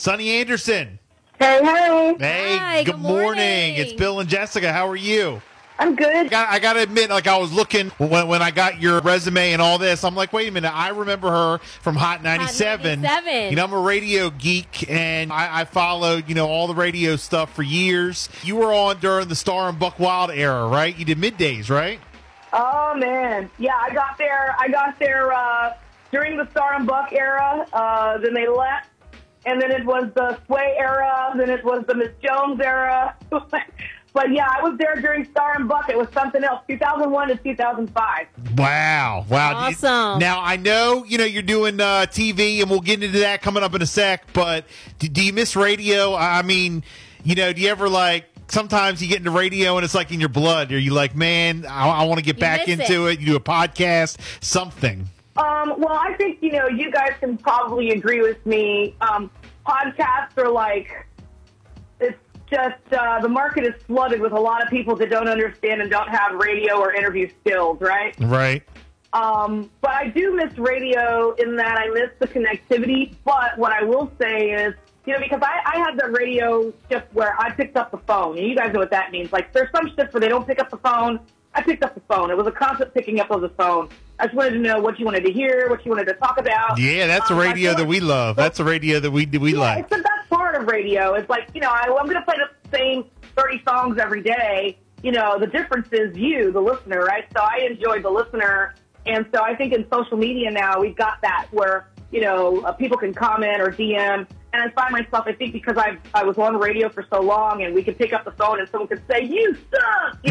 Sonny Anderson. Hey, hey. Hey, Hi, good good morning. morning. It's Bill and Jessica. How are you? I'm good. I got to admit, I was looking when I got your resume and all this. I'm like, wait a minute. I remember her from Hot 97. Hot 97. I'm a radio geek, and I followed, all the radio stuff for years. You were on during the Star and Buck Wild era, right? You did middays, right? Oh, man. Yeah, I got there during the Star and Buck era. Then they left. And then it was the Sway era. Then it was the Miss Jones era. But, yeah, I was there during Star and Buck. It was something else, 2001 to 2005. Wow. Awesome. Now, I know, you're doing TV, and we'll get into that coming up in a sec, but do you miss radio? I mean, do you ever, sometimes you get into radio and it's like in your blood? Are you like, man, I want to get back into it? You do a podcast, something. Well, I think, you guys can probably agree with me. Podcasts are it's just the market is flooded with a lot of people that don't understand and don't have radio or interview skills, right? Right. But I do miss radio in that I miss the connectivity. But what I will say is, because I had the radio shift where I picked up the phone. And you guys know what that means. There's some shifts where they don't pick up the phone. I picked up the phone. It was a constant picking up of the phone. I just wanted to know what you wanted to hear, what you wanted to talk about. Yeah, that's a radio that we love. That's a radio that we like. It's the best part of radio. It's I'm going to play the same 30 songs every day. The difference is you, the listener, right? So I enjoyed the listener. And so I think in social media now, we've got that where, people can comment or DM. And I find myself, I think because I was on radio for so long and we could pick up the phone and someone could say, you suck,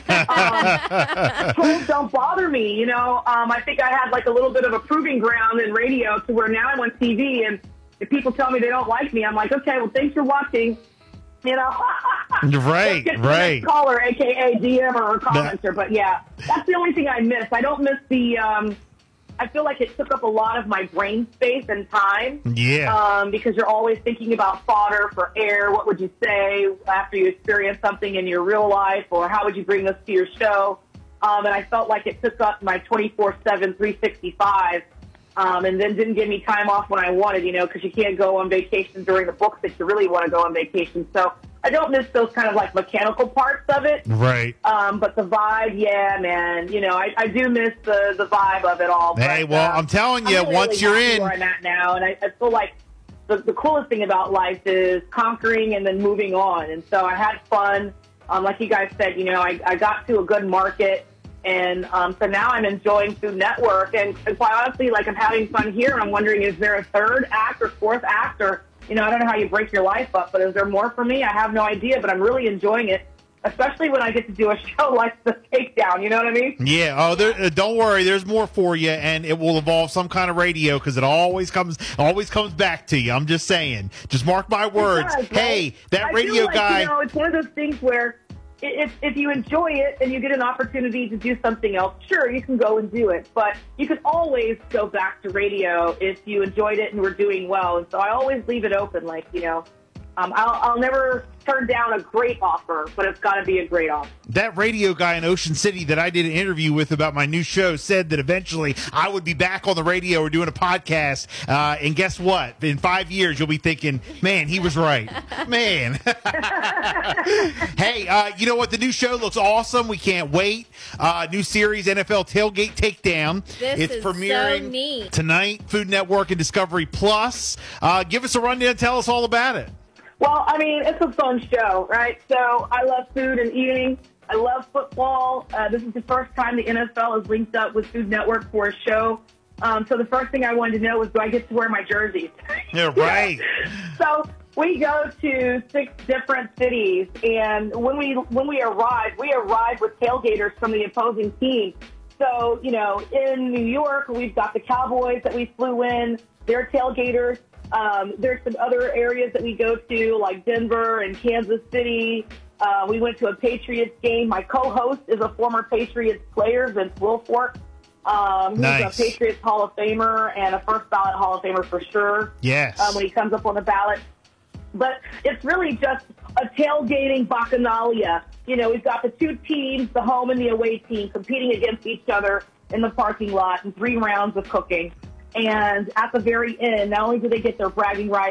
trolls don't bother me, I think I had a little bit of a proving ground in radio to where now I'm on TV and if people tell me they don't like me, I'm like, okay, well, thanks for watching, Right. Caller, a.k.a. DM or a commenter, but yeah, that's the only thing I miss. I don't miss the, I feel like it took up a lot of my brain space and time. Yeah. Because you're always thinking about fodder for air. What would you say after you experience something in your real life, or how would you bring this to your show? And I felt like it took up my 24/7, 365, and then didn't give me time off when I wanted, because you can't go on vacation during the books that you really want to go on vacation. So I don't miss those kind of mechanical parts of it. Right. But the vibe, yeah, man. I do miss the vibe of it all. Hey, but, I'm telling you, I'm really once you're happy in. where I'm at now, and I feel like the coolest thing about life is conquering and then moving on. And so I had fun. Like you guys said, I got to a good market. And so now I'm enjoying Food Network. And quite honestly, I'm having fun here. And I'm wondering, is there a third act or fourth act? Or, I don't know how you break your life up, but is there more for me? I have no idea, but I'm really enjoying it, especially when I get to do a show like The Takedown. You know what I mean? Yeah. Oh, don't worry. There's more for you, and it will involve some kind of radio because it always comes back to you. I'm just saying. Just mark my words. Does, right? Hey, that I radio feel guy. it's one of those things where if you enjoy it and you get an opportunity to do something else, sure, you can go and do it. But you can always go back to radio if you enjoyed it and were doing well. And so I always leave it open, I'll never turn down a great offer, but it's got to be a great offer. That radio guy in Ocean City that I did an interview with about my new show said that eventually I would be back on the radio or doing a podcast. And guess what? In 5 years, you'll be thinking, man, he was right. Man. Hey, you know what? The new show looks awesome. We can't wait. New series, NFL Tailgate Takedown. This is premiering so neat. tonight, Food Network and Discovery Plus. Give us a rundown. Tell us all about it. Well, it's a fun show, right? So I love food and eating. I love football. This is the first time the NFL has linked up with Food Network for a show. So the first thing I wanted to know was, do I get to wear my jerseys? Yeah, right. So we go to 6 different cities, and when we arrive with tailgaters from the opposing team. So, in New York, we've got the Cowboys that we flew in. They're tailgaters. There's some other areas that we go to, like Denver and Kansas City. We went to a Patriots game. My co-host is a former Patriots player, Vince Wilfork. Who's Nice. a Patriots Hall of Famer and a first ballot Hall of Famer for sure. Yes. When he comes up on the ballot. But it's really just a tailgating bacchanalia. We've got the 2 teams, the home and the away team, competing against each other in the parking lot in 3 rounds of cooking. And at the very end, not only do they get their bragging rights,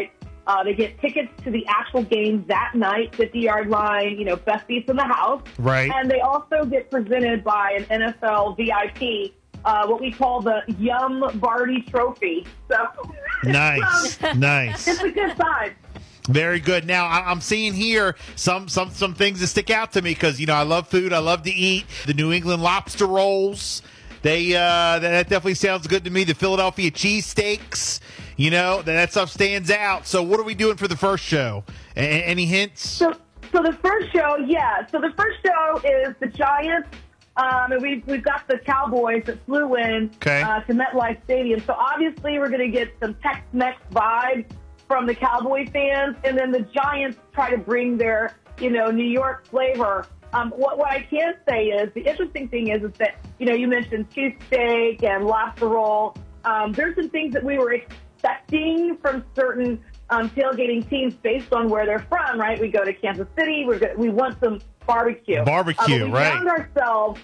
They get tickets to the actual games that night, 50-yard line, best seats in the house. Right. And they also get presented by an NFL VIP, what we call the Yum Barty Trophy. So Nice. Nice. it's a good time. Very good. Now I'm seeing here some things that stick out to me because I love food. I love to eat. The New England lobster rolls. That definitely sounds good to me. The Philadelphia cheesesteaks. That stuff stands out. So what are we doing for the first show? Any hints? So the first show, yeah. So the first show is the Giants. And we've got the Cowboys that flew in to MetLife Stadium. So obviously we're going to get some Tex-Mex vibes from the Cowboy fans, and then the Giants try to bring their, New York flavor. What I can say is the interesting thing is that, you mentioned cheesesteak and lobster roll. There's some things that we were expecting from certain tailgating teams based on where they're from, right? We go to Kansas City. We want some barbecue. Barbecue, we right. found ourselves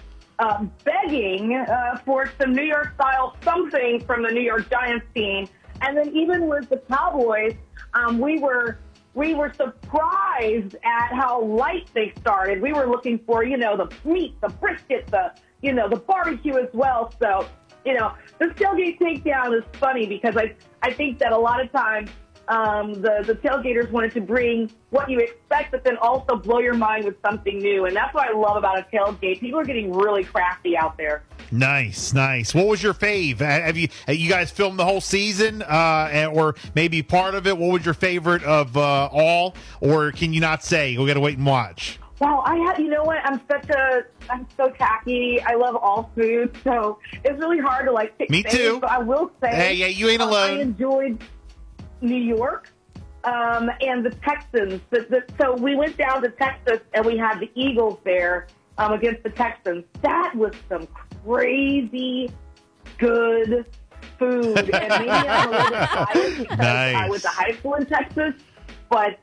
begging for some New York-style something from the New York Giants team. And then even with the Cowboys, we were surprised at how light they started. We were looking for, the meat, the brisket, the barbecue as well. So, the tailgate takedown is funny because I think that a lot of times the tailgaters wanted to bring what you expect, but then also blow your mind with something new. And that's what I love about a tailgate. People are getting really crafty out there. Nice. What was your fave? Have you guys filmed the whole season, or maybe part of it? What was your favorite of all, or can you not say? We got to wait and watch. Wow, you know what? I'm so tacky. I love all food, so it's really hard to pick. Me too. But I will say, hey, yeah, you ain't alone. I enjoyed New York and the Texans. So we went down to Texas and we had the Eagles there against the Texans. That was some crazy good food. And maybe I'm a little bit biased because I went to high school in Texas. But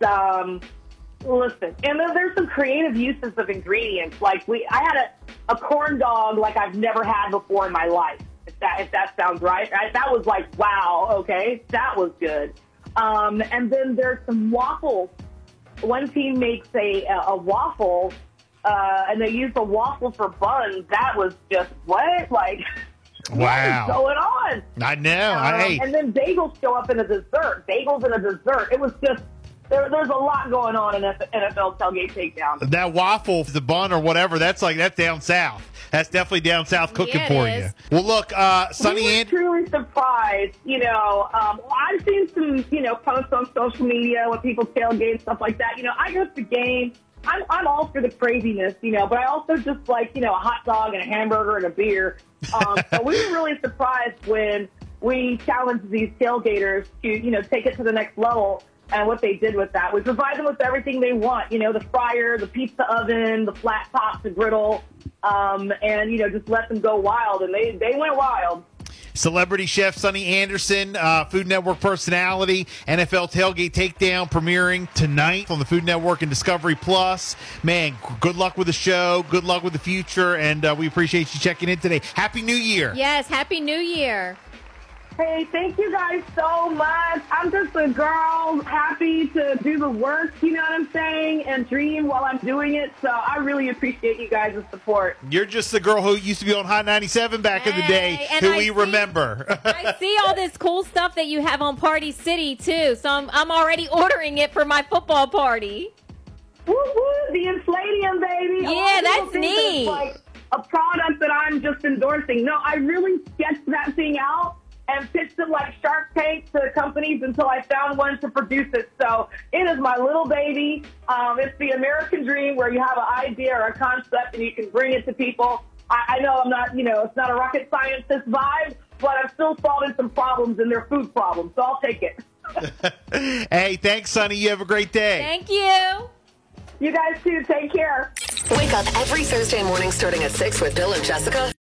listen, and then there's some creative uses of ingredients. I had a corn dog like I've never had before in my life. If that sounds right. That was wow, okay, that was good. And then there's some waffles. One team makes a waffle, and they use a waffle for buns. That was just what? Wow. What is going on? I know. And then bagels show up in a dessert. Bagels in a dessert. It was just, there's a lot going on in NFL tailgate takedown. That waffle, the bun or whatever, that's down south. That's definitely down south cooking for you. Well, look, Sonny we were truly surprised. I've seen some, posts on social media when people tailgate and stuff like that. I go to the game. I'm all for the craziness, but I also just like, a hot dog and a hamburger and a beer. So we were really surprised when we challenged these tailgaters to, take it to the next level. And what they did with that, we provide them with everything they want, the fryer, the pizza oven, the flat top, the griddle, and, just let them go wild. And they went wild. Celebrity chef Sonny Anderson, Food Network personality, NFL Tailgate Takedown premiering tonight on the Food Network and Discovery Plus. Man, good luck with the show. Good luck with the future. And we appreciate you checking in today. Happy New Year. Yes, Happy New Year. Hey, thank you guys so much. I'm just a girl happy to do the work, you know what I'm saying, and dream while I'm doing it. So I really appreciate you guys' support. You're just the girl who used to be on Hot 97 back in the day, who we remember. I see all this cool stuff that you have on Party City, too. So I'm already ordering it for my football party. Woo-woo, the Infladium, baby. Yeah, that's neat. It's like a product that I'm just endorsing. No, I really sketched that thing out and pitched it like Shark Tank to companies until I found one to produce it. So it is my little baby. It's the American dream where you have an idea or a concept and you can bring it to people. I know I'm not, it's not a rocket scientist vibe, but I'm still solving some problems and they're food problems. So I'll take it. Hey, thanks, Sonny. You have a great day. Thank you. You guys too. Take care. Wake up every Thursday morning starting at 6 with Bill and Jessica.